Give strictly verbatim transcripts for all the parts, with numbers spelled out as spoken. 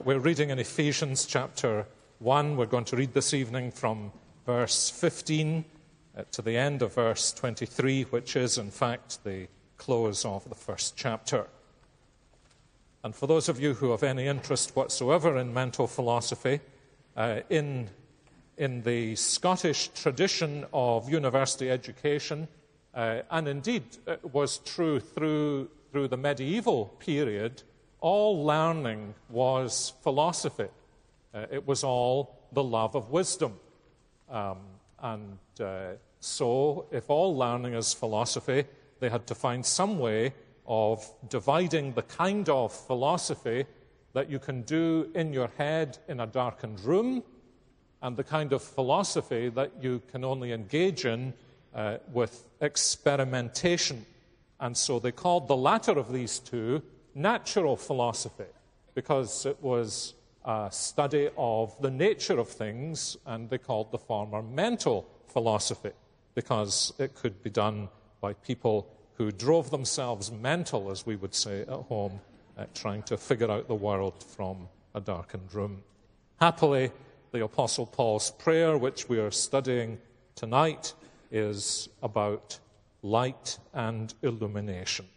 we're reading in Ephesians chapter one. We're going to read this evening from verse fifteen uh, to the end of verse twenty-three, which is, in fact, the close of the first chapter. And for those of you who have any interest whatsoever in mental philosophy, uh, in, in the Scottish tradition of university education, uh, and indeed it was true through, through the medieval period, all learning was philosophy. Uh, it was all the love of wisdom. Um, and uh, so, if all learning is philosophy, they had to find some way of dividing the kind of philosophy that you can do in your head in a darkened room and the kind of philosophy that you can only engage in uh, with experimentation. And so they called the latter of these two natural philosophy, because it was a study of the nature of things, and they called the former mental philosophy, because it could be done by people who drove themselves mental, as we would say at home, uh, trying to figure out the world from a darkened room. Happily, the Apostle Paul's prayer, which we are studying tonight, is about light and illumination.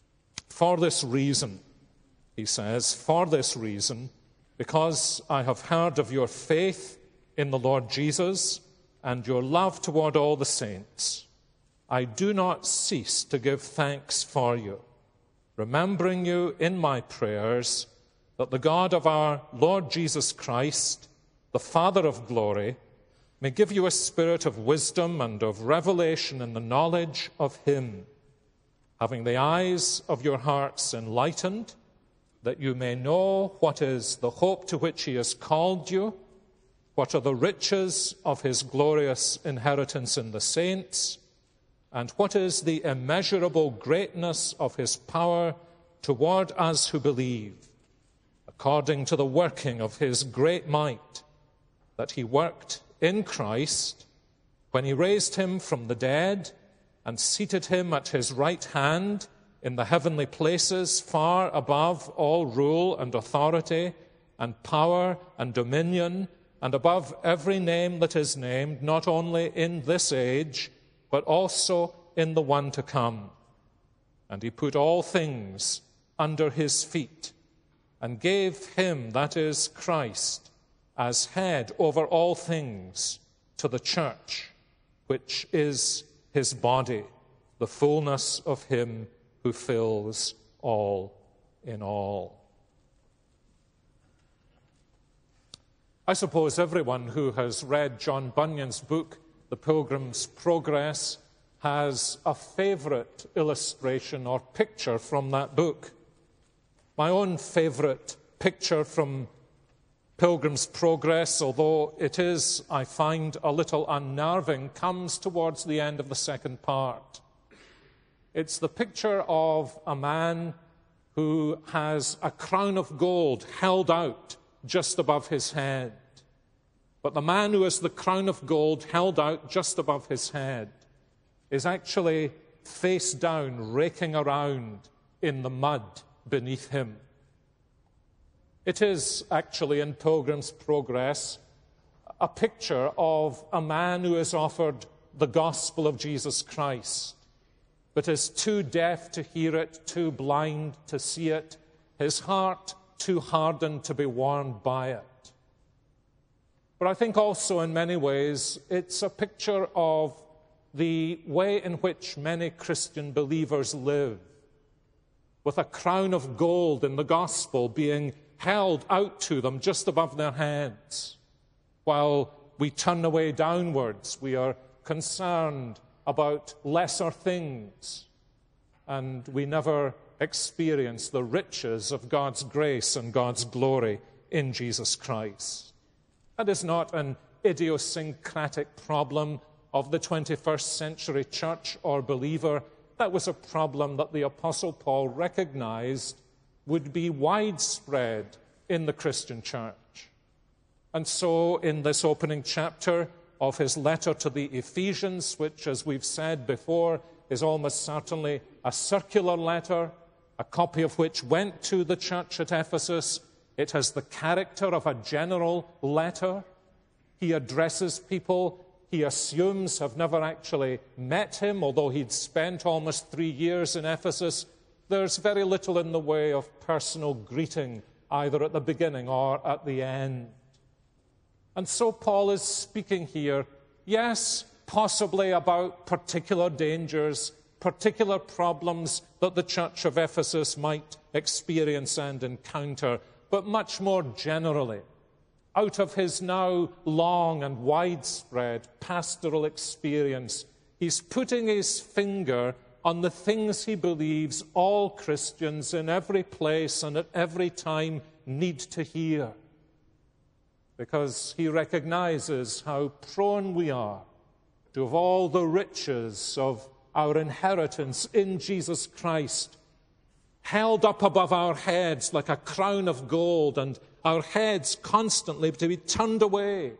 For this reason, he says, for this reason, because I have heard of your faith in the Lord Jesus and your love toward all the saints, I do not cease to give thanks for you, remembering you in my prayers, that the God of our Lord Jesus Christ, the Father of glory, may give you a spirit of wisdom and of revelation in the knowledge of him, having the eyes of your hearts enlightened, that you may know what is the hope to which he has called you, what are the riches of his glorious inheritance in the saints, and what is the immeasurable greatness of his power toward us who believe, according to the working of his great might, that he worked in Christ when he raised him from the dead and seated him at his right hand in the heavenly places, far above all rule and authority and power and dominion, and above every name that is named, not only in this age, but also in the one to come. And he put all things under his feet, and gave him, that is Christ, as head over all things to the church, which is his body, the fullness of him who fills all in all. I suppose everyone who has read John Bunyan's book, The Pilgrim's Progress, has a favorite illustration or picture from that book. My own favorite picture from Pilgrim's Progress, although it is, I find, a little unnerving, comes towards the end of the second part. It's the picture of a man who has a crown of gold held out just above his head. But the man who has the crown of gold held out just above his head is actually face down, raking around in the mud beneath him. It is actually, in Pilgrim's Progress, a picture of a man who is offered the gospel of Jesus Christ, but is too deaf to hear it, too blind to see it, his heart too hardened to be warmed by it. But I think also in many ways it's a picture of the way in which many Christian believers live, with a crown of gold in the gospel being held out to them just above their heads. While we turn away downwards, we are concerned about lesser things, and we never experience the riches of God's grace and God's glory in Jesus Christ. That is not an idiosyncratic problem of the twenty-first century church or believer. That was a problem that the Apostle Paul recognized would be widespread in the Christian church. And so in this opening chapter of his letter to the Ephesians, which, as we've said before, is almost certainly a circular letter, a copy of which went to the church at Ephesus, It has the character of a general letter. He addresses people he assumes have never actually met him, although he'd spent almost three years in Ephesus. There's very little in the way of personal greeting, either at the beginning or at the end. And so Paul is speaking here, yes, possibly about particular dangers, particular problems that the church of Ephesus might experience and encounter, but much more generally, out of his now long and widespread pastoral experience, he's putting his finger on the things he believes all Christians in every place and at every time need to hear, because he recognizes how prone we are to have all the riches of our inheritance in Jesus Christ held up above our heads like a crown of gold, and our heads constantly to be turned away,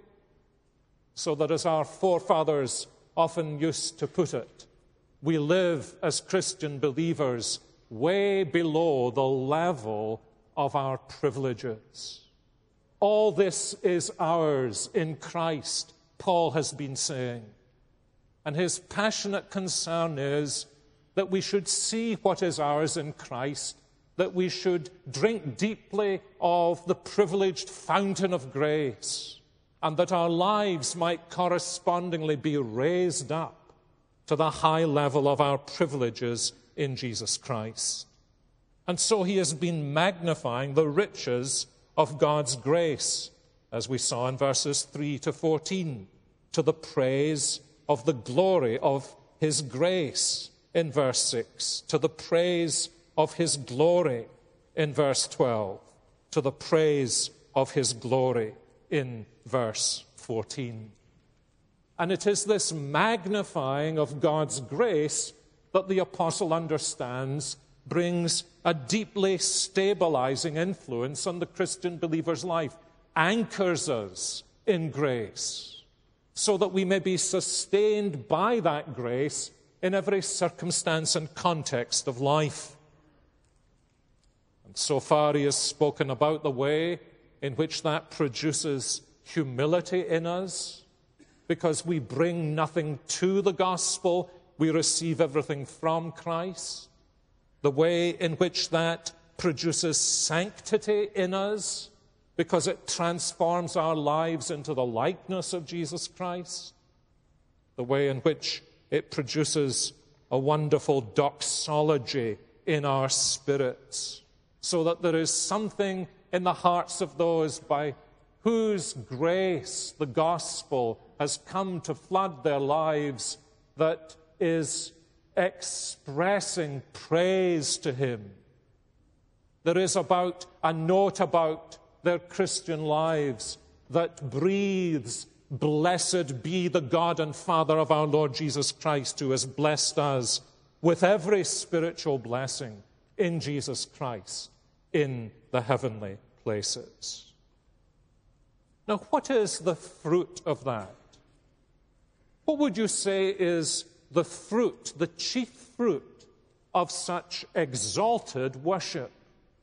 so that, as our forefathers often used to put it, we live as Christian believers way below the level of our privileges. All this is ours in Christ, Paul has been saying. And his passionate concern is that we should see what is ours in Christ, that we should drink deeply of the privileged fountain of grace, and that our lives might correspondingly be raised up to the high level of our privileges in Jesus Christ. And so he has been magnifying the riches of God's grace, as we saw in verses three to fourteen, to the praise of the glory of his grace in verse six, to the praise of his glory in verse twelve, to the praise of his glory in verse fourteen. And it is this magnifying of God's grace that the apostle understands brings a deeply stabilizing influence on the Christian believer's life, anchors us in grace, so that we may be sustained by that grace in every circumstance and context of life. And so far he has spoken about the way in which that produces humility in us, because we bring nothing to the gospel, we receive everything from Christ. The way in which that produces sanctity in us, because it transforms our lives into the likeness of Jesus Christ. The way in which it produces a wonderful doxology in our spirits, so that there is something in the hearts of those by whose grace the gospel has come to flood their lives that is expressing praise to him. There is about a note about their Christian lives that breathes, "Blessed be the God and Father of our Lord Jesus Christ, who has blessed us with every spiritual blessing in Jesus Christ in the heavenly places." Now, what is the fruit of that? What would you say is the fruit, the chief fruit of such exalted worship?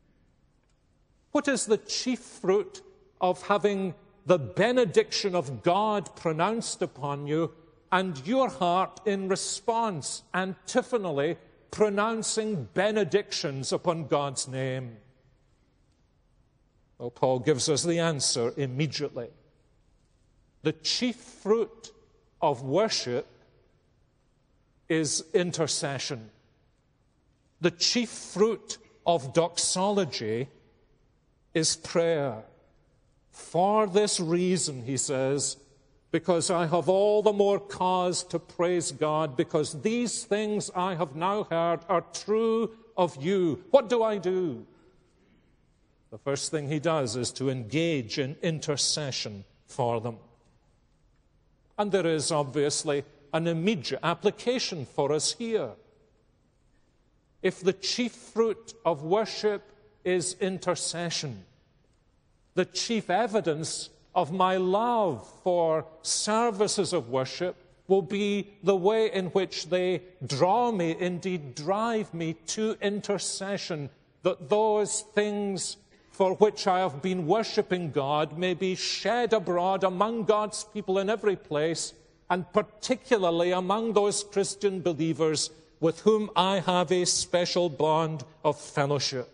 What is the chief fruit of having the benediction of God pronounced upon you and your heart in response, antiphonally pronouncing benedictions upon God's name? Well, Paul gives us the answer immediately. The chief fruit of worship is intercession. The chief fruit of doxology is prayer. For this reason, he says, because I have all the more cause to praise God, because these things I have now heard are true of you. What do I do? The first thing he does is to engage in intercession for them. And there is obviously an immediate application for us here. If the chief fruit of worship is intercession, the chief evidence of my love for services of worship will be the way in which they draw me, indeed drive me to intercession, that those things for which I have been worshipping God may be shed abroad among God's people in every place, and particularly among those Christian believers with whom I have a special bond of fellowship.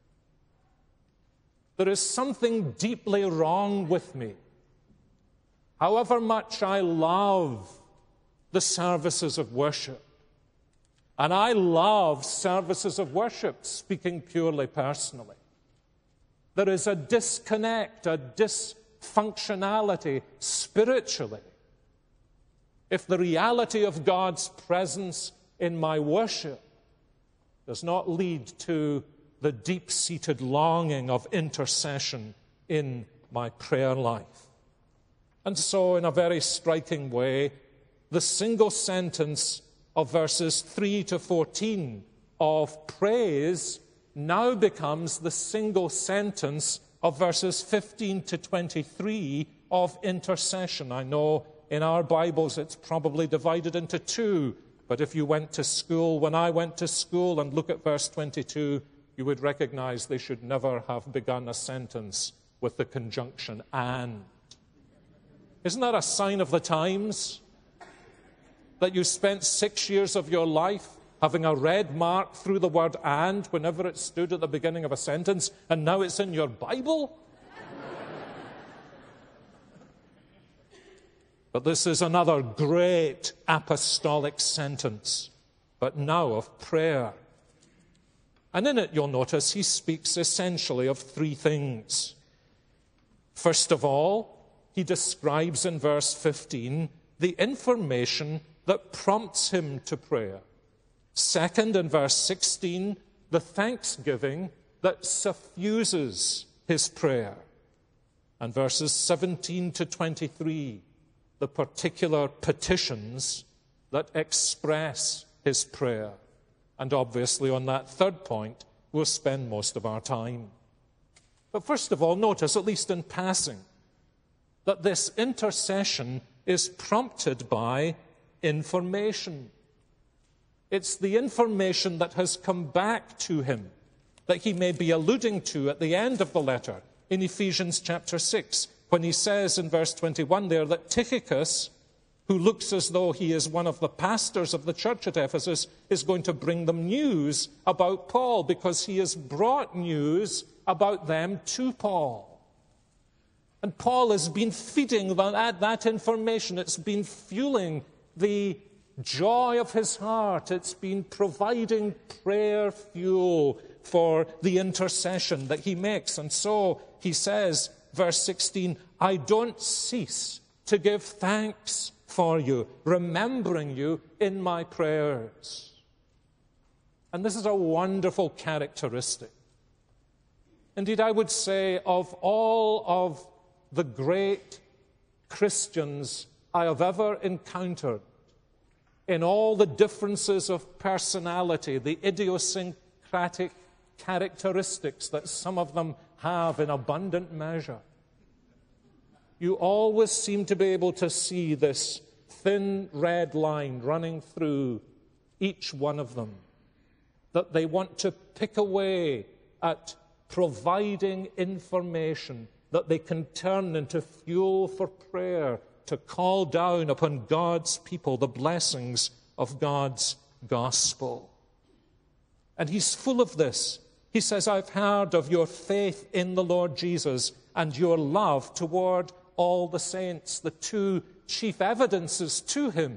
There is something deeply wrong with me. However much I love the services of worship, and I love services of worship, speaking purely personally, there is a disconnect, a dysfunctionality spiritually if the reality of God's presence in my worship does not lead to the deep-seated longing of intercession in my prayer life. And so, in a very striking way, the single sentence of verses three to fourteen of praise now becomes the single sentence of verses fifteen to twenty-three of intercession. I know in our Bibles it's probably divided into two, but if you went to school, when I went to school, and look at verse twenty-two, you would recognize they should never have begun a sentence with the conjunction and. Isn't that a sign of the times? That you spent six years of your life having a red mark through the word and whenever it stood at the beginning of a sentence, and now it's in your Bible? But this is another great apostolic sentence, but now of prayer. And in it, you'll notice, he speaks essentially of three things. First of all, he describes in verse fifteen the information that prompts him to prayer. Second, in verse sixteen, the thanksgiving that suffuses his prayer. And verses seventeen to twenty-three, the particular petitions that express his prayer. And obviously on that third point, we'll spend most of our time. But first of all, notice, at least in passing, that this intercession is prompted by information. It's the information that has come back to him that he may be alluding to at the end of the letter in Ephesians chapter six, when he says in verse twenty-one there that Tychicus, who looks as though he is one of the pastors of the church at Ephesus, is going to bring them news about Paul, because he has brought news about them to Paul. And Paul has been feeding that, that information. It's been fueling the joy of his heart. It's been providing prayer fuel for the intercession that he makes. And so he says, verse sixteen, I don't cease to give thanks for you, remembering you in my prayers. And this is a wonderful characteristic. Indeed, I would say of all of the great Christians I have ever encountered, in all the differences of personality, the idiosyncratic characteristics that some of them have in abundant measure, you always seem to be able to see this thin red line running through each one of them, that they want to pick away at providing information that they can turn into fuel for prayer to call down upon God's people the blessings of God's gospel. And he's full of this. He says, I've heard of your faith in the Lord Jesus and your love toward all the saints, the two chief evidences to him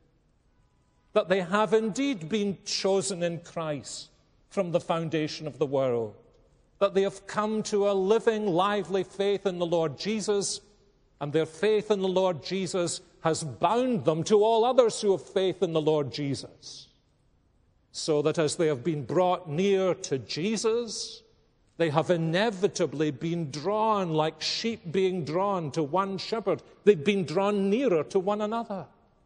that they have indeed been chosen in Christ from the foundation of the world, that they have come to a living, lively faith in the Lord Jesus, and their faith in the Lord Jesus has bound them to all others who have faith in the Lord Jesus, so that as they have been brought near to Jesus, they have inevitably been drawn like sheep being drawn to one shepherd. They've been drawn nearer to one another.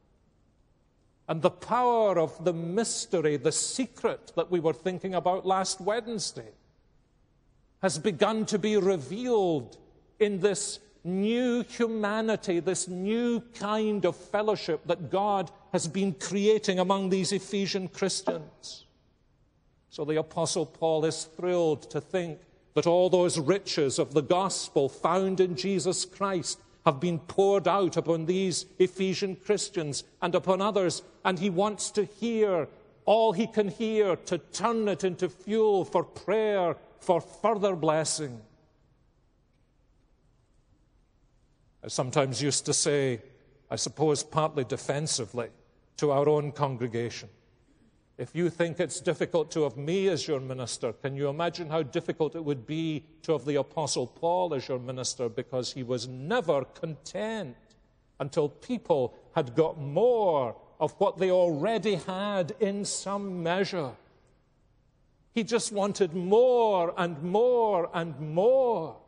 And the power of the mystery, the secret that we were thinking about last Wednesday, has begun to be revealed in this new humanity, this new kind of fellowship that God has been creating among these Ephesian Christians. So the Apostle Paul is thrilled to think that all those riches of the gospel found in Jesus Christ have been poured out upon these Ephesian Christians and upon others, and he wants to hear all he can hear to turn it into fuel for prayer, for further blessing. I sometimes used to say, I suppose partly defensively, to our own congregation, if you think it's difficult to have me as your minister, can you imagine how difficult it would be to have the Apostle Paul as your minister, because he was never content until people had got more of what they already had in some measure. He just wanted more and more and more.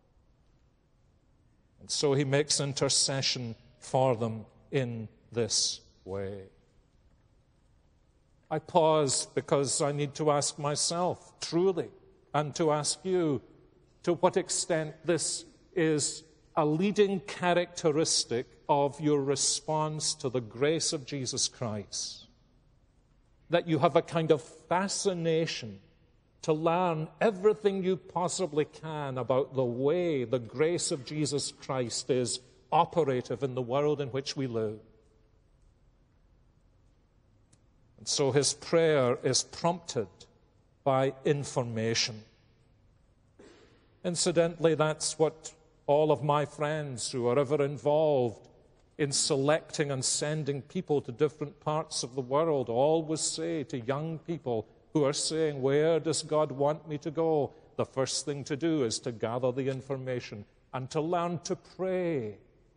And so he makes intercession for them in this way. I pause because I need to ask myself, truly, and to ask you, to what extent this is a leading characteristic of your response to the grace of Jesus Christ. That you have a kind of fascination to learn everything you possibly can about the way the grace of Jesus Christ is operative in the world in which we live. And so his prayer is prompted by information. Incidentally, that's what all of my friends who are ever involved in selecting and sending people to different parts of the world always say to young people who are saying, where does God want me to go? The first thing to do is to gather the information and to learn to pray.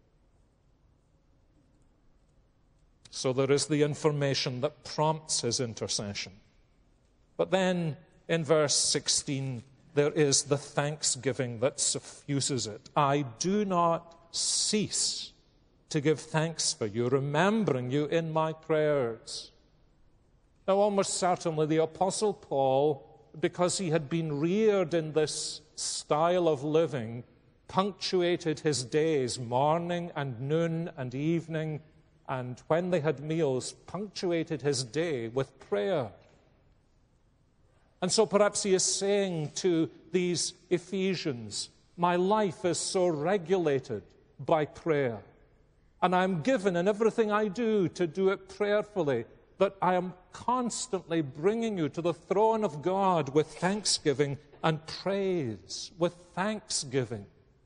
So there is the information that prompts his intercession. But then in verse sixteen, there is the thanksgiving that suffuses it. I do not cease to give thanks for you, remembering you in my prayers. Now, almost certainly the Apostle Paul, because he had been reared in this style of living, punctuated his days, morning and noon and evening, and when they had meals, punctuated his day with prayer. And so perhaps he is saying to these Ephesians, my life is so regulated by prayer, and I am given in everything I do to do it prayerfully, that I am constantly bringing you to the throne of God with thanksgiving and praise, with thanksgiving.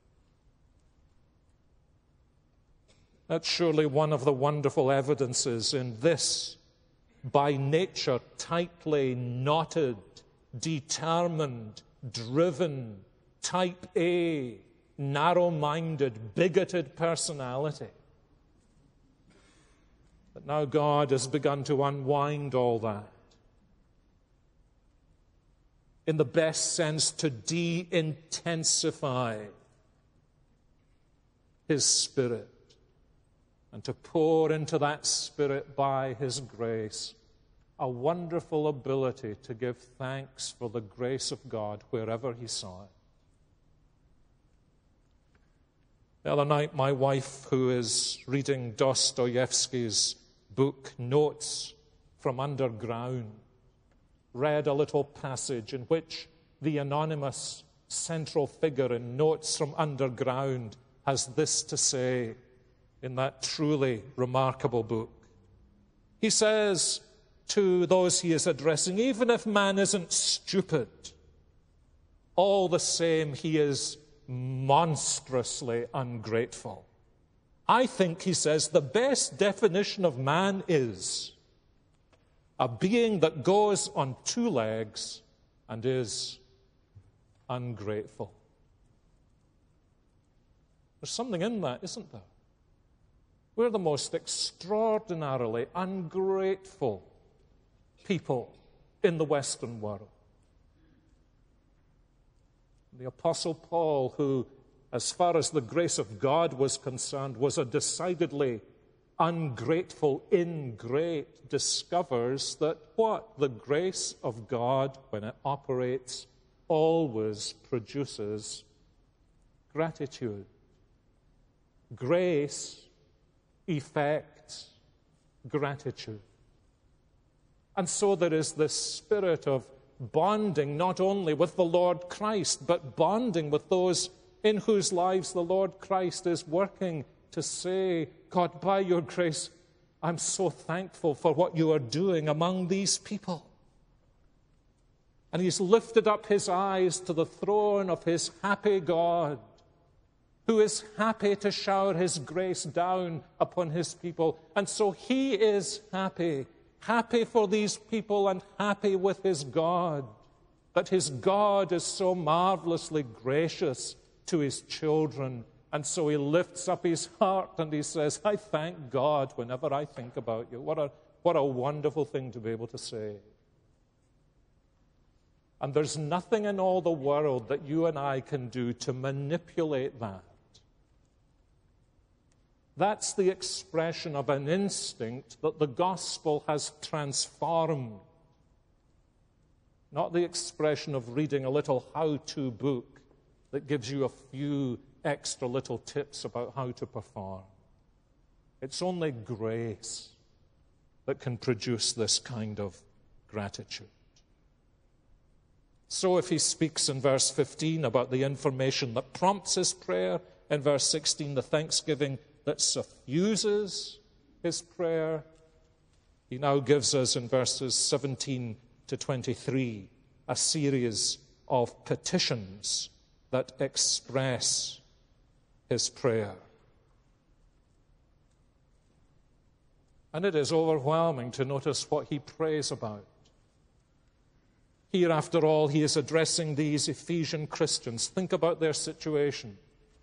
That's surely one of the wonderful evidences in this, by nature, tightly knotted, determined, driven, type A, narrow-minded, bigoted personality. But now God has begun to unwind all that. In the best sense, to de-intensify his Spirit, and to pour into that Spirit by his grace a wonderful ability to give thanks for the grace of God wherever he saw it. The other night, my wife, who is reading Dostoevsky's book, Notes from Underground, read a little passage in which the anonymous central figure in Notes from Underground has this to say in that truly remarkable book. He says to those he is addressing, even if man isn't stupid, all the same he is monstrously ungrateful. I think, he says, the best definition of man is a being that goes on two legs and is ungrateful. There's something in that, isn't there? We're the most extraordinarily ungrateful people in the Western world. The Apostle Paul, who, as far as the grace of God was concerned, was a decidedly ungrateful ingrate, discovers that what? The grace of God, when it operates, always produces gratitude. Grace effects gratitude. And so there is this spirit of bonding not only with the Lord Christ, but bonding with those in whose lives the Lord Christ is working to say, God, by your grace, I'm so thankful for what you are doing among these people. And he's lifted up his eyes to the throne of his happy God, who is happy to shower his grace down upon his people. And so he is happy, happy for these people and happy with his God, that his God is so marvelously gracious to his children. And so he lifts up his heart and he says, I thank God whenever I think about you. What a, what a wonderful thing to be able to say. And there's nothing in all the world that you and I can do to manipulate that. That's the expression of an instinct that the gospel has transformed. Not the expression of reading a little how-to book that gives you a few extra little tips about how to perform. It's only grace that can produce this kind of gratitude. So if he speaks in verse fifteen about the information that prompts his prayer, in verse sixteen, the thanksgiving that suffuses his prayer, he now gives us in verses seventeen to twenty-three a series of petitions that express his prayer. And it is overwhelming to notice what he prays about. Here, after all, he is addressing these Ephesian Christians. Think about their situation.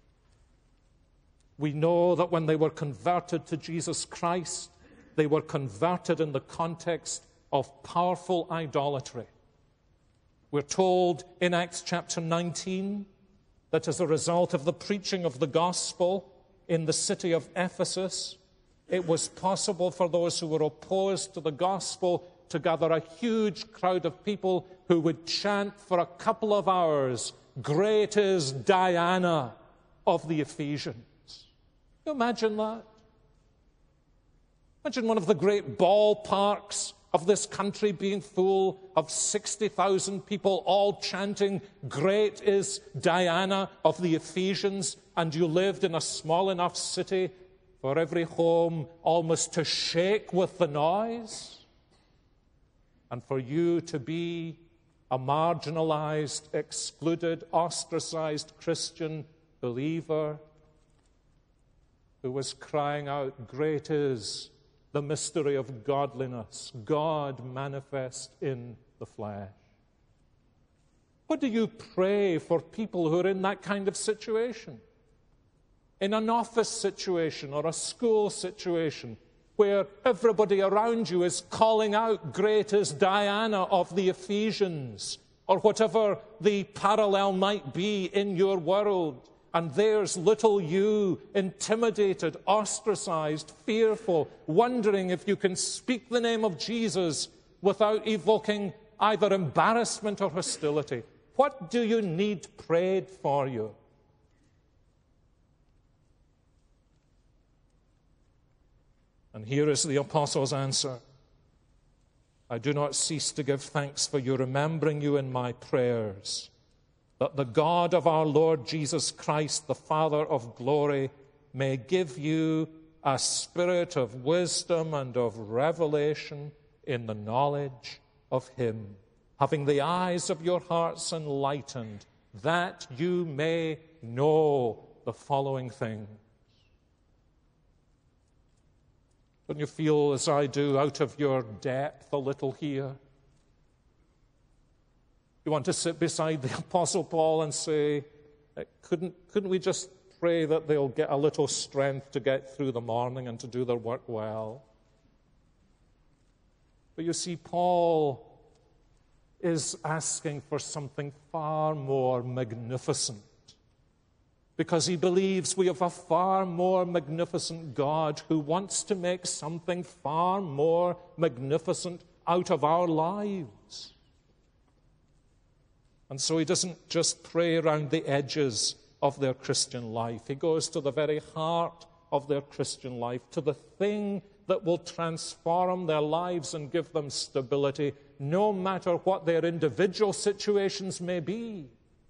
We know that when they were converted to Jesus Christ, they were converted in the context of powerful idolatry. We're told in Acts chapter nineteen that as a result of the preaching of the gospel in the city of Ephesus, it was possible for those who were opposed to the gospel to gather a huge crowd of people who would chant for a couple of hours, "Great is Diana of the Ephesians." Can you imagine that? Imagine one of the great ballparks of this country being full of sixty thousand people all chanting, "Great is Diana of the Ephesians," and you lived in a small enough city for every home almost to shake with the noise, and for you to be a marginalized, excluded, ostracized Christian believer who was crying out, "Great is the mystery of godliness, God manifest in the flesh." What do you pray for people who are in that kind of situation? In an office situation or a school situation where everybody around you is calling out, "Great is Diana of the Ephesians," or whatever the parallel might be in your world. And there's little you, intimidated, ostracized, fearful, wondering if you can speak the name of Jesus without evoking either embarrassment or hostility. What do you need prayed for you? And here is the apostle's answer. "I do not cease to give thanks for you, remembering you in my prayers, that the God of our Lord Jesus Christ, the Father of glory, may give you a spirit of wisdom and of revelation in the knowledge of him, having the eyes of your hearts enlightened, that you may know the following things." Don't you feel, as I do, out of your depth a little here? You want to sit beside the Apostle Paul and say, couldn't, couldn't we just pray that they'll get a little strength to get through the morning and to do their work well? But you see, Paul is asking for something far more magnificent, because he believes we have a far more magnificent God who wants to make something far more magnificent out of our lives. And so he doesn't just pray around the edges of their Christian life. He goes to the very heart of their Christian life, to the thing that will transform their lives and give them stability, no matter what their individual situations may be.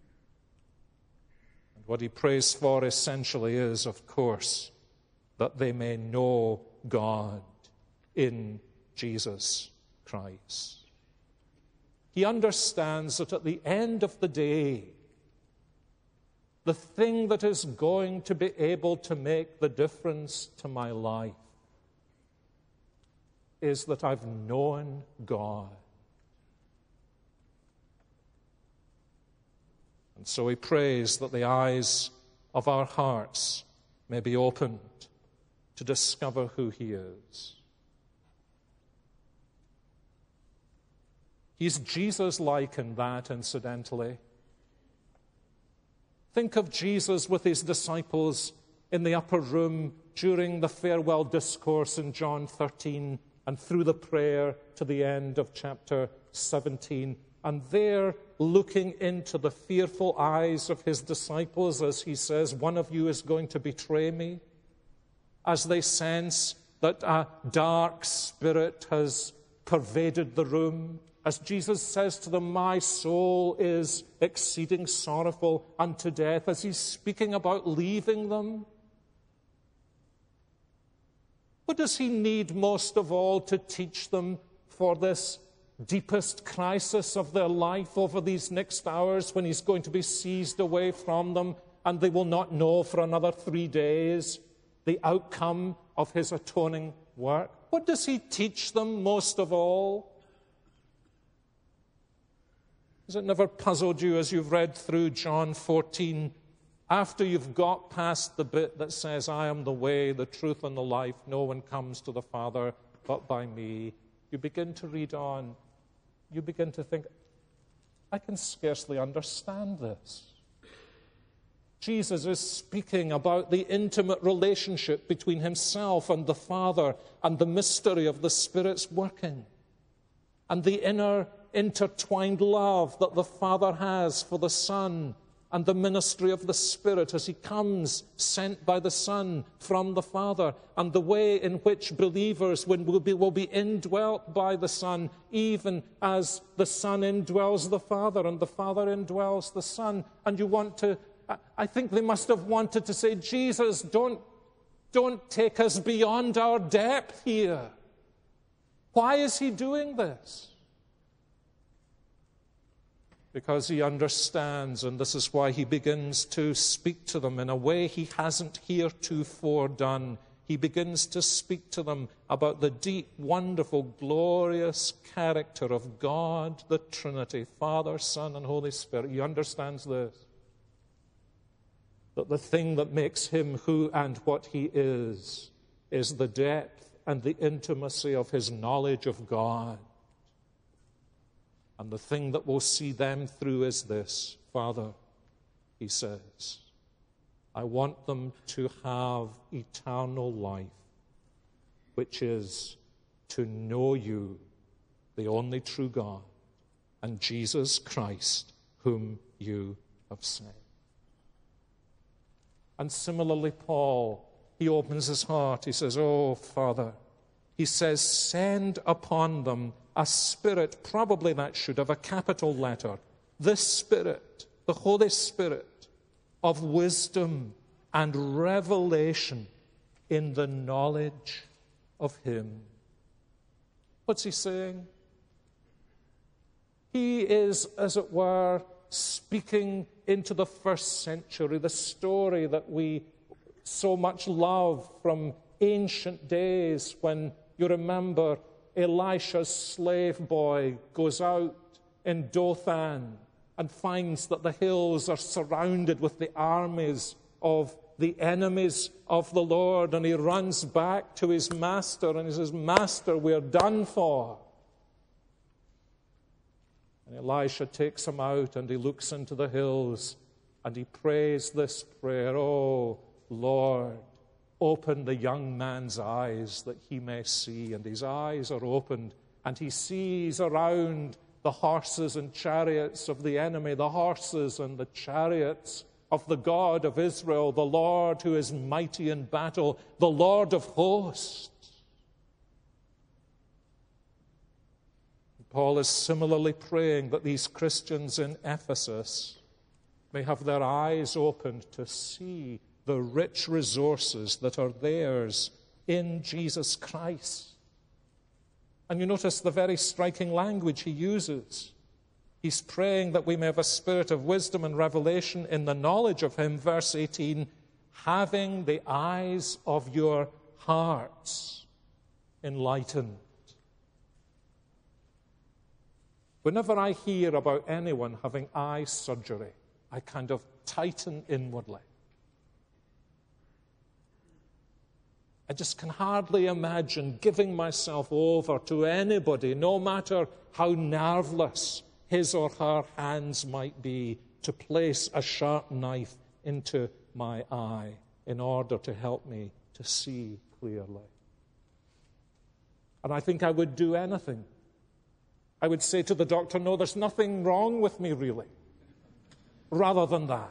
And what he prays for essentially is, of course, that they may know God in Jesus Christ. He understands that at the end of the day, the thing that is going to be able to make the difference to my life is that I've known God. And so he prays that the eyes of our hearts may be opened to discover who he is. He's Jesus-like in that, incidentally. Think of Jesus with his disciples in the upper room during the farewell discourse in John thirteen and through the prayer to the end of chapter seventeen. And there, looking into the fearful eyes of his disciples as he says, one of you is going to betray me, as they sense that a dark spirit has pervaded the room, as Jesus says to them, my soul is exceeding sorrowful unto death, as he's speaking about leaving them. What does he need most of all to teach them for this deepest crisis of their life over these next hours when he's going to be seized away from them and they will not know for another three days the outcome of his atoning work? What does he teach them most of all? Has it never puzzled you as you've read through John fourteen, after you've got past the bit that says, I am the way, the truth, and the life, no one comes to the Father but by me, you begin to read on. You begin to think, I can scarcely understand this. Jesus is speaking about the intimate relationship between himself and the Father and the mystery of the Spirit's working and the inner intertwined love that the Father has for the Son and the ministry of the Spirit as he comes sent by the Son from the Father, and the way in which believers will be, will be indwelt by the Son, even as the Son indwells the Father and the Father indwells the Son. And you want to, I think they must have wanted to say, Jesus, don't, don't take us beyond our depth here. Why is he doing this? Because he understands, and this is why he begins to speak to them in a way he hasn't heretofore done. He begins to speak to them about the deep, wonderful, glorious character of God, the Trinity, Father, Son, and Holy Spirit. He understands this, that the thing that makes him who and what he is is the depth and the intimacy of his knowledge of God. And the thing that will see them through is this, Father, he says, I want them to have eternal life, which is to know you, the only true God, and Jesus Christ, whom you have sent. And similarly, Paul, he opens his heart. He says, oh, Father, he says, send upon them a Spirit, probably that should have a capital letter, this Spirit, the Holy Spirit of wisdom and revelation in the knowledge of him. What's he saying? He is, as it were, speaking into the first century, the story that we so much love from ancient days when, you remember, Elisha's slave boy goes out in Dothan and finds that the hills are surrounded with the armies of the enemies of the Lord, and he runs back to his master and he says, Master, we're done for. And Elisha takes him out and he looks into the hills and he prays this prayer, oh, Lord, open the young man's eyes that he may see. And his eyes are opened, and he sees around the horses and chariots of the enemy, the horses and the chariots of the God of Israel, the Lord who is mighty in battle, the Lord of hosts. Paul is similarly praying that these Christians in Ephesus may have their eyes opened to see the rich resources that are theirs in Jesus Christ. And you notice the very striking language he uses. He's praying that we may have a spirit of wisdom and revelation in the knowledge of him, verse eighteen, having the eyes of your hearts enlightened. Whenever I hear about anyone having eye surgery, I kind of tighten inwardly. I just can hardly imagine giving myself over to anybody, no matter how nerveless his or her hands might be, to place a sharp knife into my eye in order to help me to see clearly. And I think I would do anything. I would say to the doctor, no, there's nothing wrong with me really, rather than that.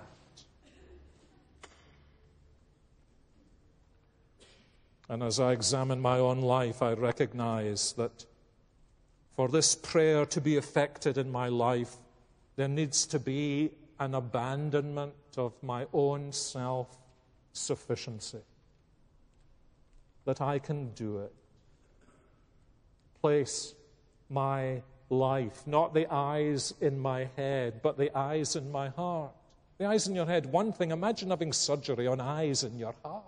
And as I examine my own life, I recognize that for this prayer to be effected in my life, there needs to be an abandonment of my own self-sufficiency. That I can do it. Place my life, not the eyes in my head, but the eyes in my heart. The eyes in your head, one thing. Imagine having surgery on eyes in your heart.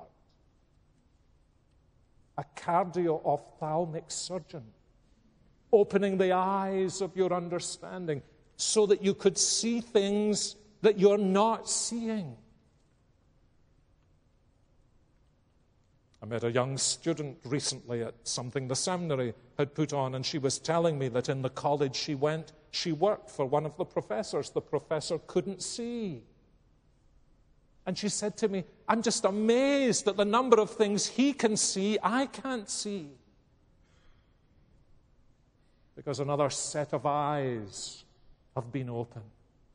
A cardio-ophthalmic surgeon opening the eyes of your understanding so that you could see things that you're not seeing. I met a young student recently at something the seminary had put on, and she was telling me that in the college she went, she worked for one of the professors. The professor couldn't see. And she said to me, I'm just amazed at the number of things he can see, I can't see. Because another set of eyes have been opened.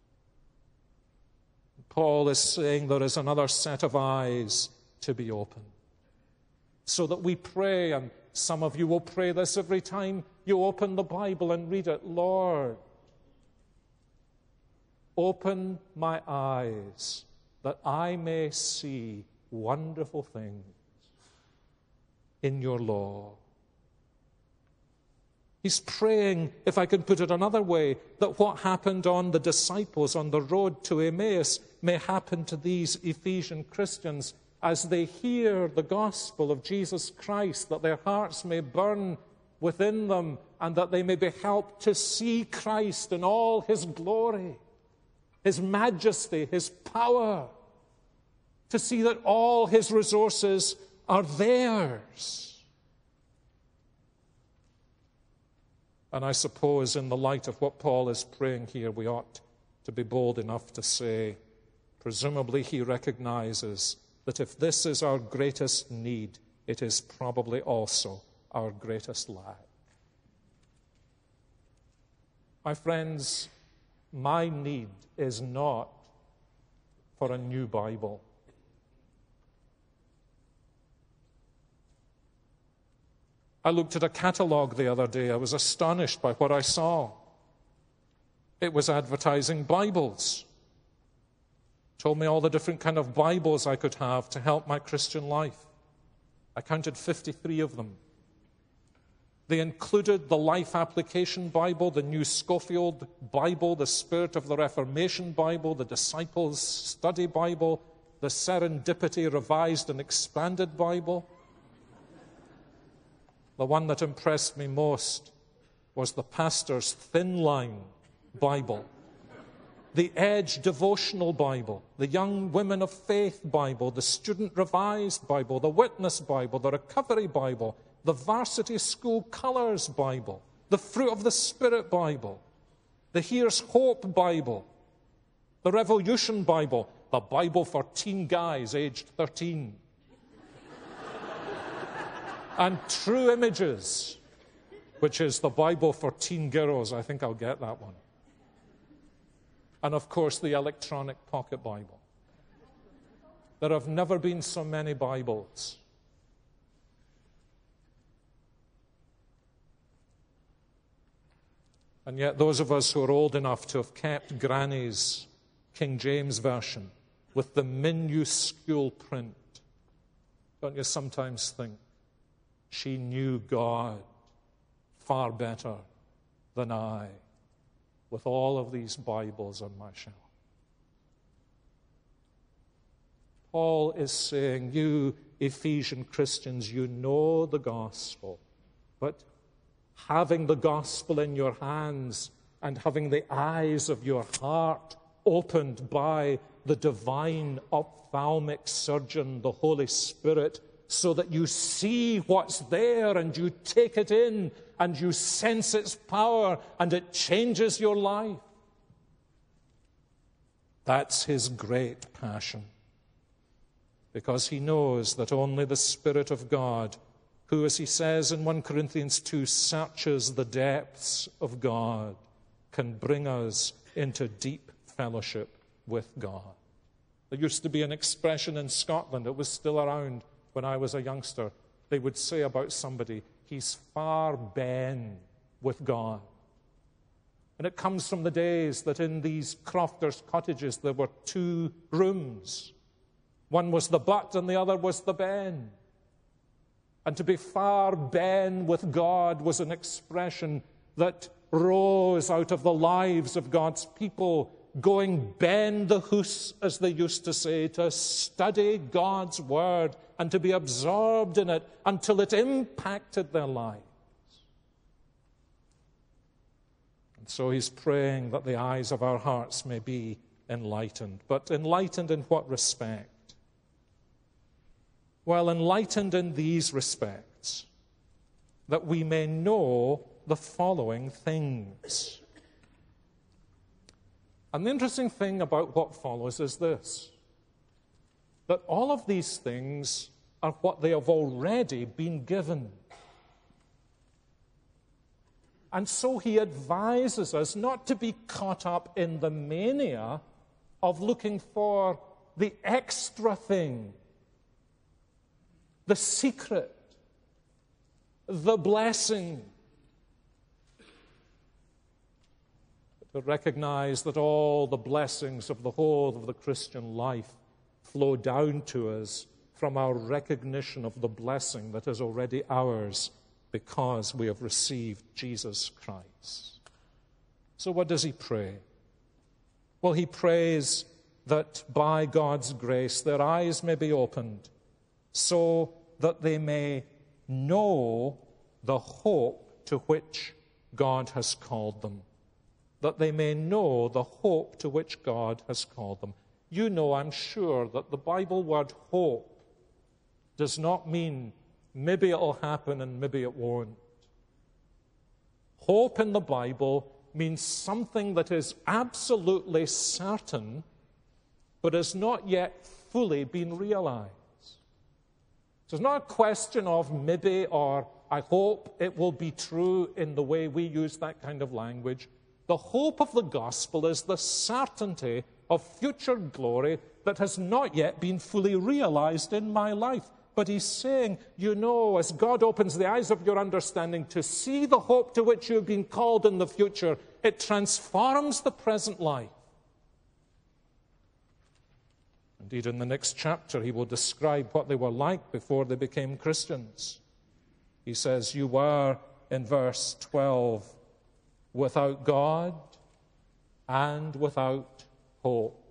Paul is saying there is another set of eyes to be opened. So that we pray, and some of you will pray this every time you open the Bible and read it. Lord, open my eyes that I may see wonderful things in your law. He's praying, if I can put it another way, that what happened on the disciples on the road to Emmaus may happen to these Ephesian Christians as they hear the gospel of Jesus Christ, that their hearts may burn within them and that they may be helped to see Christ in all his glory, his majesty, his power, to see that all his resources are theirs. And I suppose in the light of what Paul is praying here, we ought to be bold enough to say, presumably he recognizes that if this is our greatest need, it is probably also our greatest lack. My friends, my need is not for a new Bible. I looked at a catalogue the other day. I was astonished by what I saw. It was advertising Bibles. Told me all the different kind of Bibles I could have to help my Christian life. I counted fifty-three of them. They included the Life Application Bible, the New Scofield Bible, the Spirit of the Reformation Bible, the Disciples Study Bible, the Serendipity Revised and Expanded Bible. The one that impressed me most was the Pastor's Thin Line Bible, the Edge Devotional Bible, the Young Women of Faith Bible, the Student Revised Bible, the Witness Bible, the Recovery Bible, the Varsity School Colors Bible, the Fruit of the Spirit Bible, the Here's Hope Bible, the Revolution Bible, the Bible for teen guys aged thirteen, and True Images, which is the Bible for teen girls. I think I'll get that one. And, of course, the electronic pocket Bible. There have never been so many Bibles. And yet those of us who are old enough to have kept Granny's King James Version with the minuscule print, don't you sometimes think she knew God far better than I with all of these Bibles on my shelf? Paul is saying, you Ephesian Christians, you know the gospel, but having the gospel in your hands and having the eyes of your heart opened by the divine ophthalmic surgeon, the Holy Spirit, so that you see what's there and you take it in and you sense its power and it changes your life. That's his great passion, because he knows that only the Spirit of God, who, as he says in First Corinthians two, searches the depths of God, can bring us into deep fellowship with God. There used to be an expression in Scotland, it was still around when I was a youngster. They would say about somebody, he's far ben with God. And it comes from the days that in these crofters' cottages there were two rooms. One was the butt and the other was the ben. And to be far ben with God was an expression that rose out of the lives of God's people, going ben the hoose, as they used to say, to study God's word and to be absorbed in it until it impacted their lives. And so he's praying that the eyes of our hearts may be enlightened. But enlightened in what respect? Well, enlightened in these respects, that we may know the following things. And the interesting thing about what follows is this, that all of these things are what they have already been given. And so he advises us not to be caught up in the mania of looking for the extra thing, the secret, the blessing. To recognize that all the blessings of the whole of the Christian life flow down to us from our recognition of the blessing that is already ours because we have received Jesus Christ. So what does he pray? Well, he prays that by God's grace their eyes may be opened so that they may know the hope to which God has called them. That they may know the hope to which God has called them. You know, I'm sure, that the Bible word hope does not mean maybe it'll happen and maybe it won't. Hope in the Bible means something that is absolutely certain, but has not yet fully been realized. So it's not a question of maybe or I hope it will be true in the way we use that kind of language. The hope of the gospel is the certainty of future glory that has not yet been fully realized in my life. But he's saying, you know, as God opens the eyes of your understanding to see the hope to which you've been called in the future, it transforms the present life. Indeed, in the next chapter, he will describe what they were like before they became Christians. He says, you were, in verse twelve, without God and without hope.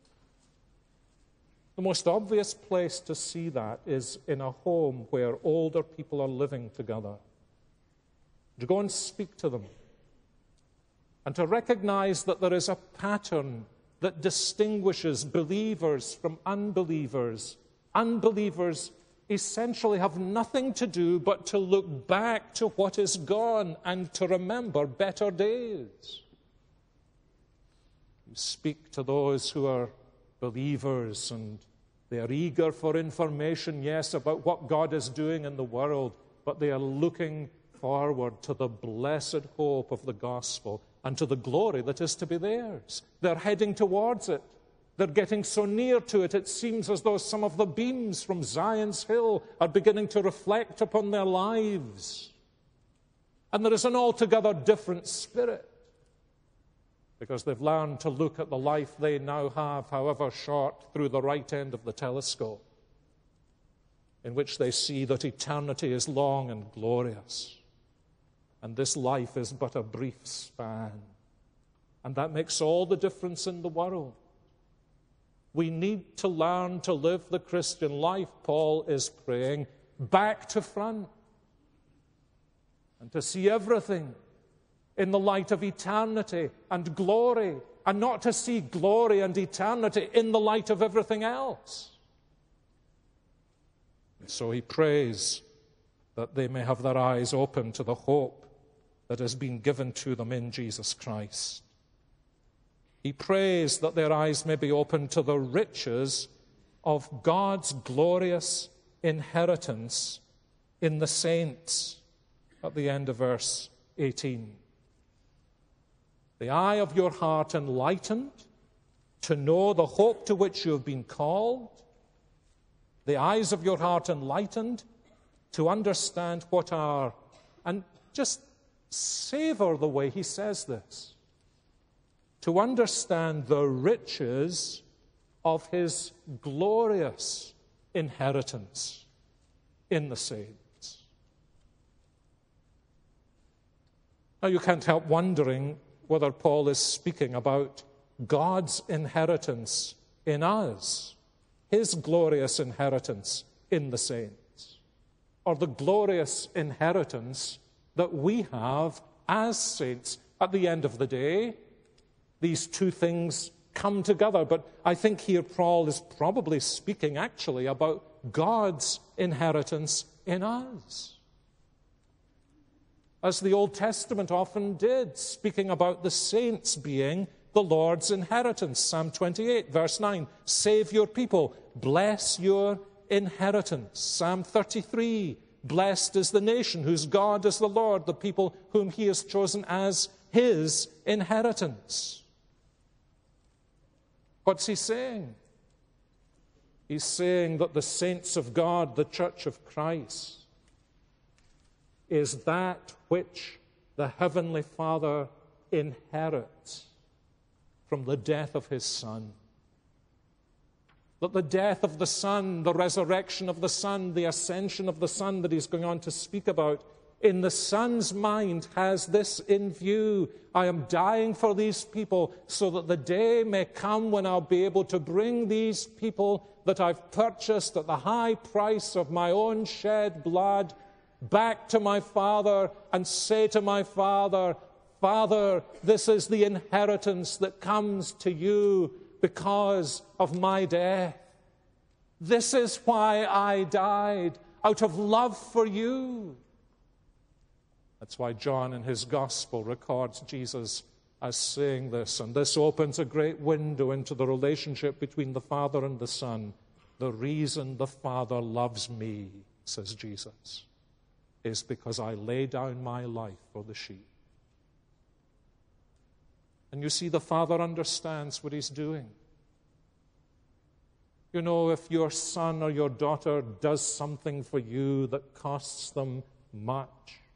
The most obvious place to see that is in a home where older people are living together. To go and speak to them and to recognize that there is a pattern that distinguishes believers from unbelievers. Unbelievers essentially have nothing to do but to look back to what is gone and to remember better days. You speak to those who are believers and they are eager for information, yes, about what God is doing in the world, but they are looking forward to the blessed hope of the gospel and to the glory that is to be theirs. They're heading towards it. They're getting so near to it, it seems as though some of the beams from Zion's Hill are beginning to reflect upon their lives. And there is an altogether different spirit. because they've learned to look at the life they now have, however short, through the right end of the telescope, in which they see that eternity is long and glorious, and this life is but a brief span. And that makes all the difference in the world. We need to learn to live the Christian life, Paul is praying, back to front, and to see everything in the light of eternity and glory, and not to see glory and eternity in the light of everything else. And so he prays that they may have their eyes open to the hope that has been given to them in Jesus Christ. He prays that their eyes may be open to the riches of God's glorious inheritance in the saints, at the end of verse eighteen. The eye of your heart enlightened, to know the hope to which you have been called. The eyes of your heart enlightened, to understand what are, and just savor the way he says this, to understand the riches of his glorious inheritance in the saints. Now, you can't help wondering whether Paul is speaking about God's inheritance in us, his glorious inheritance in the saints, or the glorious inheritance that we have as saints. At the end of the day, these two things come together, but I think here Paul is probably speaking actually about God's inheritance in us, as the Old Testament often did, speaking about the saints being the Lord's inheritance. Psalm twenty-eight, verse nine, save your people, bless your inheritance. Psalm thirty-three, blessed is the nation whose God is the Lord, the people whom he has chosen as his inheritance. What's he saying? He's saying that the saints of God, the church of Christ, is that which the Heavenly Father inherits from the death of his Son. That the death of the Son, the resurrection of the Son, the ascension of the Son that he's going on to speak about, in the Son's mind has this in view. I am dying for these people so that the day may come when I'll be able to bring these people that I've purchased at the high price of my own shed blood back to my Father and say to my Father, Father, this is the inheritance that comes to you because of my death. This is why I died, out of love for you. That's why John in his Gospel records Jesus as saying this, and this opens a great window into the relationship between the Father and the Son. The reason the Father loves me, says Jesus, is because I lay down my life for the sheep. And you see, the Father understands what he's doing. You know, if your son or your daughter does something for you that costs them much,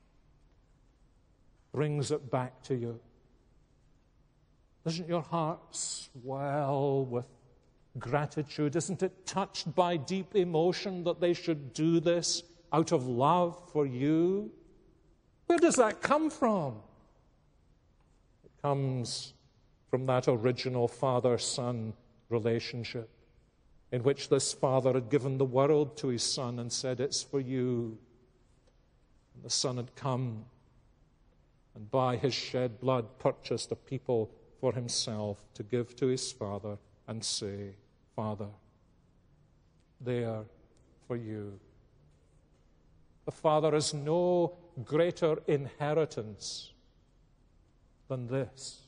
brings it back to you, doesn't your heart swell with gratitude? Isn't it touched by deep emotion that they should do this out of love for you? Where does that come from? It comes from that original father-son relationship in which this father had given the world to his son and said, it's for you. And the son had come and by his shed blood purchased a people for himself to give to his Father and say, Father, they are for you. The Father has no greater inheritance than this.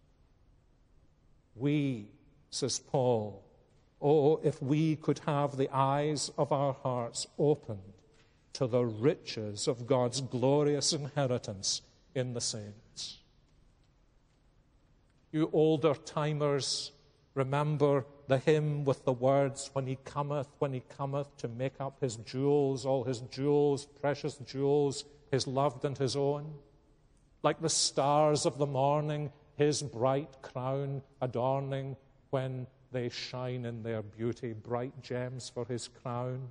We, says Paul, oh, if we could have the eyes of our hearts opened to the riches of God's glorious inheritance in the saints. You older timers, remember the hymn with the words, when he cometh, when he cometh to make up his jewels, all his jewels, precious jewels, his loved and his own. Like the stars of the morning, his bright crown adorning when they shine in their beauty, bright gems for his crown?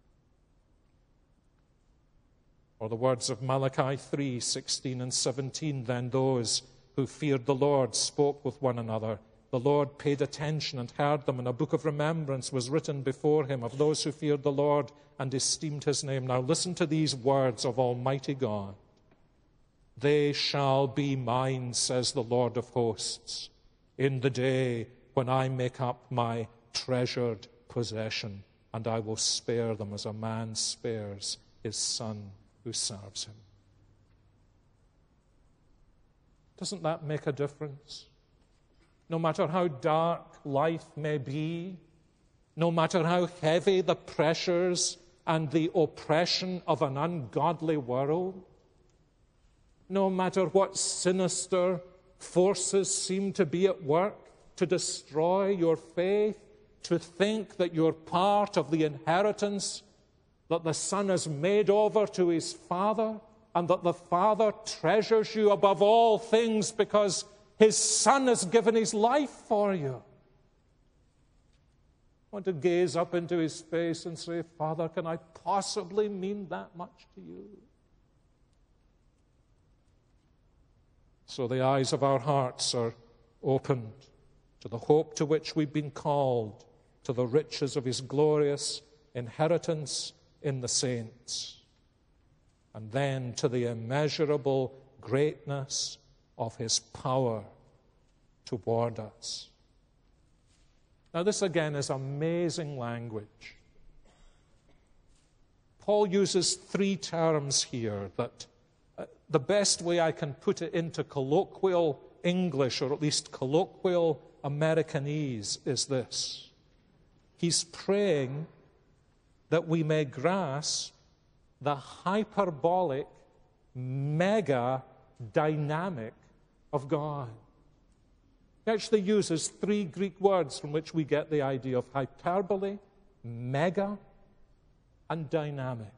Or the words of Malachi three, sixteen and seventeen, then those who feared the Lord spoke with one another. The Lord paid attention and heard them, and a book of remembrance was written before him of those who feared the Lord and esteemed his name. Now listen to these words of Almighty God. They shall be mine, says the Lord of hosts, in the day when I make up my treasured possession, and I will spare them as a man spares his son who serves him. Doesn't that make a difference? No matter how dark life may be, no matter how heavy the pressures and the oppression of an ungodly world, no matter what sinister forces seem to be at work to destroy your faith, to think that you're part of the inheritance that the Son has made over to his Father, and that the Father treasures you above all things because his Son has given his life for you. I want to gaze up into his face and say, Father, can I possibly mean that much to you? So the eyes of our hearts are opened to the hope to which we've been called, to the riches of his glorious inheritance in the saints, and then to the immeasurable greatness of his power toward us. Now, this again is amazing language. Paul uses three terms here that uh, the best way I can put it into colloquial English, or at least colloquial Americanese, is this. He's praying that we may grasp the hyperbolic mega dynamic of God. He actually uses three Greek words from which we get the idea of hyperbole, mega, and dynamic.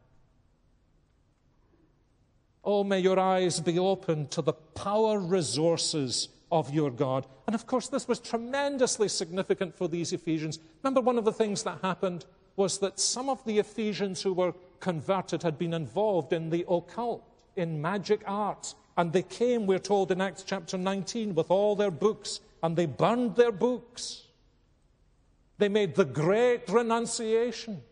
Oh, may your eyes be open to the power resources of your God. And of course, this was tremendously significant for these Ephesians. Remember, one of the things that happened was that some of the Ephesians who were converted had been involved in the occult, in magic arts. And they came, we're told in Acts chapter nineteen, with all their books, and they burned their books. They made the great renunciation.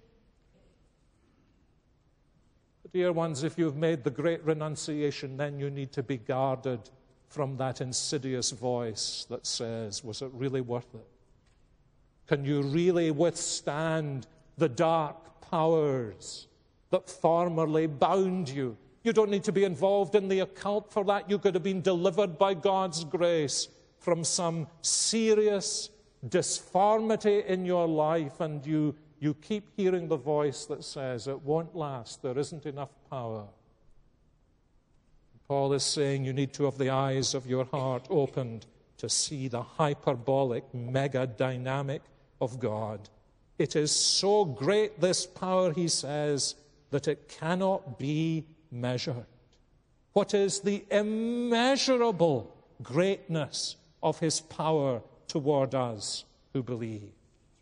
But dear ones, if you've made the great renunciation, then you need to be guarded from that insidious voice that says, was it really worth it? Can you really withstand the dark powers that formerly bound you? You don't need to be involved in the occult for that. You could have been delivered by God's grace from some serious disformity in your life, and you, you keep hearing the voice that says, it won't last, there isn't enough power. Paul is saying you need to have the eyes of your heart opened to see the hyperbolic mega dynamic of God. It is so great, this power, he says, that it cannot be measured. What is the immeasurable greatness of his power toward us who believe?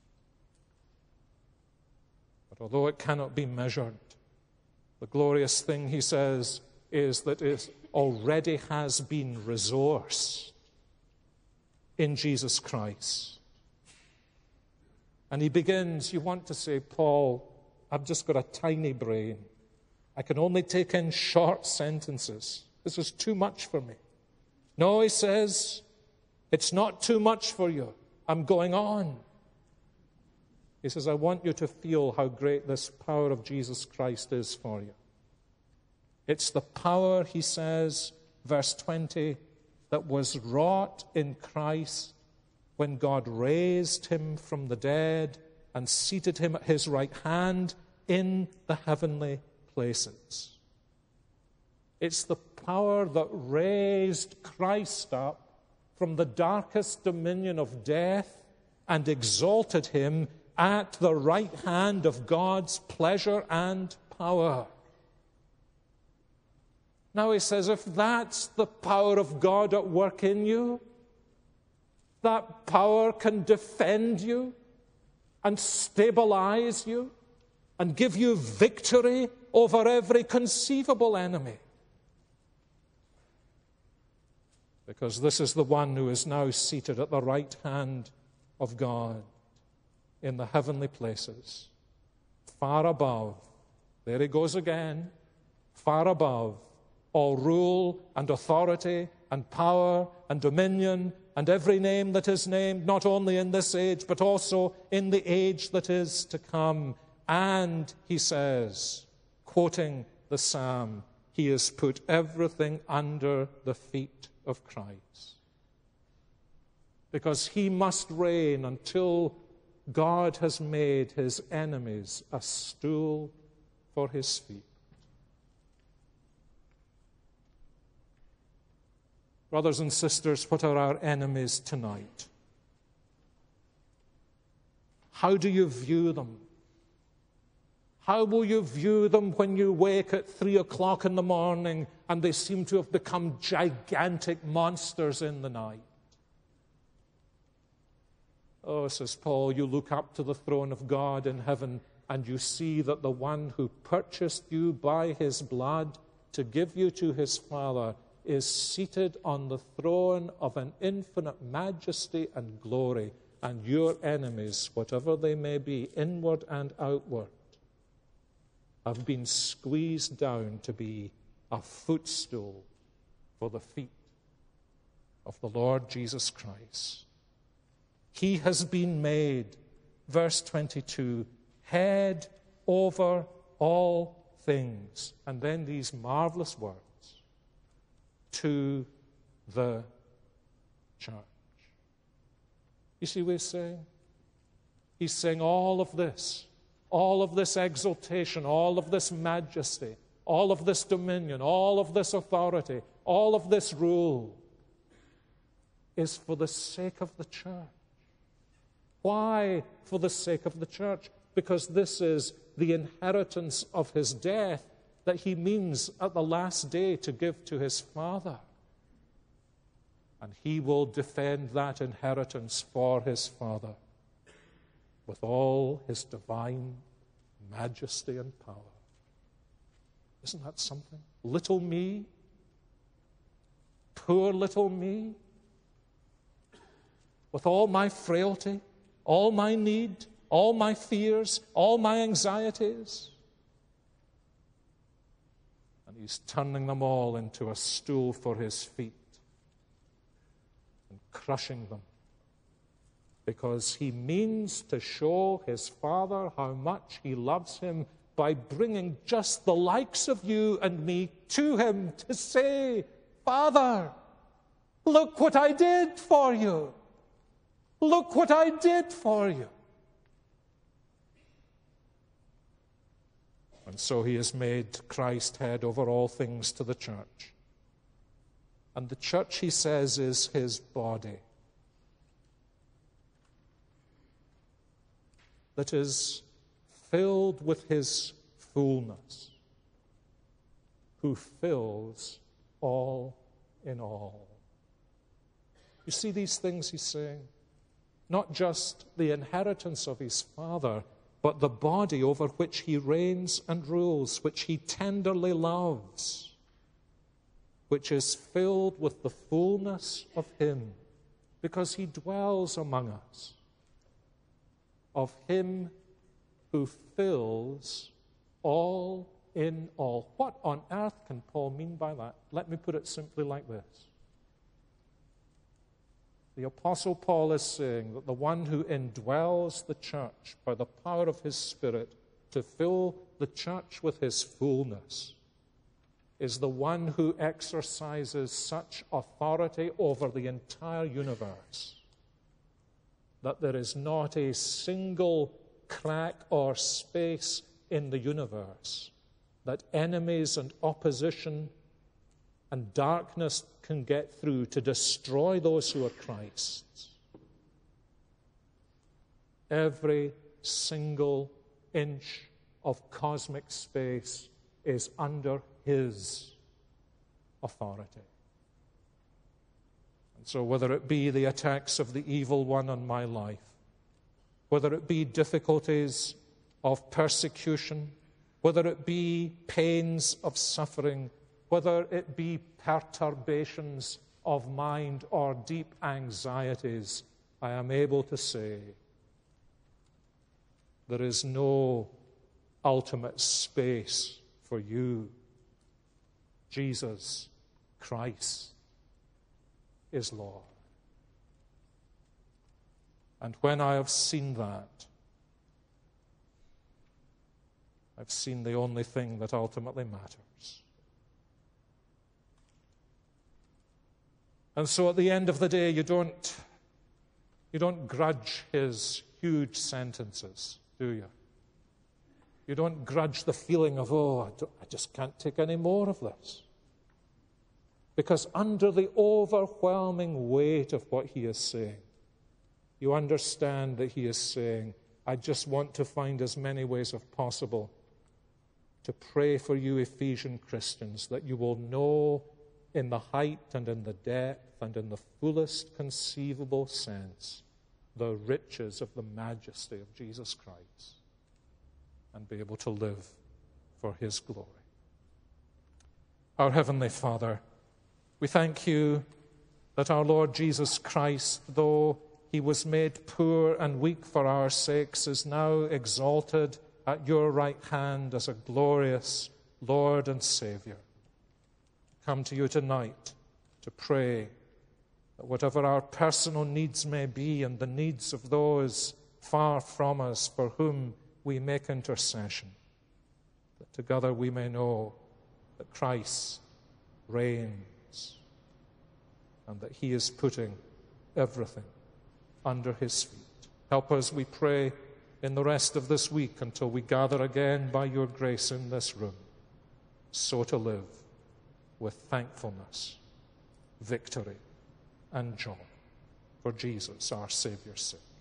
But although it cannot be measured, the glorious thing, he says, is that it already has been resourced in Jesus Christ. And he begins, you want to say, Paul, I've just got a tiny brain. I can only take in short sentences. This is too much for me. No, he says, it's not too much for you. I'm going on. He says, I want you to feel how great this power of Jesus Christ is for you. It's the power, he says, verse twenty, that was wrought in Christ when God raised him from the dead and seated him at his right hand in the heavenly places. It's the power that raised Christ up from the darkest dominion of death and exalted him at the right hand of God's pleasure and power. Now he says, if that's the power of God at work in you, That power can defend you and stabilize you and give you victory over every conceivable enemy. Because this is the one who is now seated at the right hand of God in the heavenly places, far above, there he goes again, far above all rule and authority and power and dominion and every name that is named, not only in this age, but also in the age that is to come. And, he says, quoting the psalm, he has put everything under the feet of Christ. Because he must reign until God has made his enemies a stool for his feet. Brothers and sisters, what are our enemies tonight? How do you view them? How will you view them when you wake at three o'clock in the morning and they seem to have become gigantic monsters in the night? Oh, says Paul, you look up to the throne of God in heaven and you see that the one who purchased you by his blood to give you to his Father is seated on the throne of an infinite majesty and glory, and your enemies, whatever they may be, inward and outward, have been squeezed down to be a footstool for the feet of the Lord Jesus Christ. He has been made, verse twenty-two, head over all things. And then these marvelous words, to the church. You see what he's saying? He's saying all of this, all of this exaltation, all of this majesty, all of this dominion, all of this authority, all of this rule is for the sake of the church. Why for the sake of the church? Because this is the inheritance of his death that he means at the last day to give to his Father. And he will defend that inheritance for his Father with all his divine majesty and power. Isn't that something? Little me, poor little me, with all my frailty, all my need, all my fears, all my anxieties. And he's turning them all into a stool for his feet and crushing them, because he means to show his Father how much he loves him by bringing just the likes of you and me to him to say, Father, look what I did for you. Look what I did for you. And so he has made Christ head over all things to the church. And the church, he says, is his body, that is filled with his fullness, who fills all in all. You see these things he's saying? Not just the inheritance of his Father, but the body over which he reigns and rules, which he tenderly loves, which is filled with the fullness of him, because he dwells among us, of him who fills all in all. What on earth can Paul mean by that? Let me put it simply like this. The Apostle Paul is saying that the one who indwells the church by the power of his Spirit to fill the church with his fullness is the one who exercises such authority over the entire universe that there is not a single crack or space in the universe that enemies and opposition and darkness can get through to destroy those who are Christ's. Every single inch of cosmic space is under his authority. And so whether it be the attacks of the evil one on my life, whether it be difficulties of persecution, whether it be pains of suffering, whether it be perturbations of mind or deep anxieties, I am able to say, there is no ultimate space for you. Jesus Christ is Lord. And when I have seen that, I've seen the only thing that ultimately matters. And so at the end of the day, you don't, you don't grudge his huge sentences, do you? You don't grudge the feeling of, oh, I, don't, I just can't take any more of this. Because under the overwhelming weight of what he is saying, you understand that he is saying, I just want to find as many ways as possible to pray for you, Ephesian Christians, that you will know in the height and in the depth and in the fullest conceivable sense the riches of the majesty of Jesus Christ and be able to live for his glory. Our Heavenly Father, we thank you that our Lord Jesus Christ, though he was made poor and weak for our sakes, is now exalted at your right hand as a glorious Lord and Savior. Come to you tonight to pray that whatever our personal needs may be and the needs of those far from us for whom we make intercession, that together we may know that Christ reigns and that he is putting everything under his feet. Help us, we pray, in the rest of this week until we gather again by your grace in this room, so to live with thankfulness, victory, and joy for Jesus, our Savior's sake.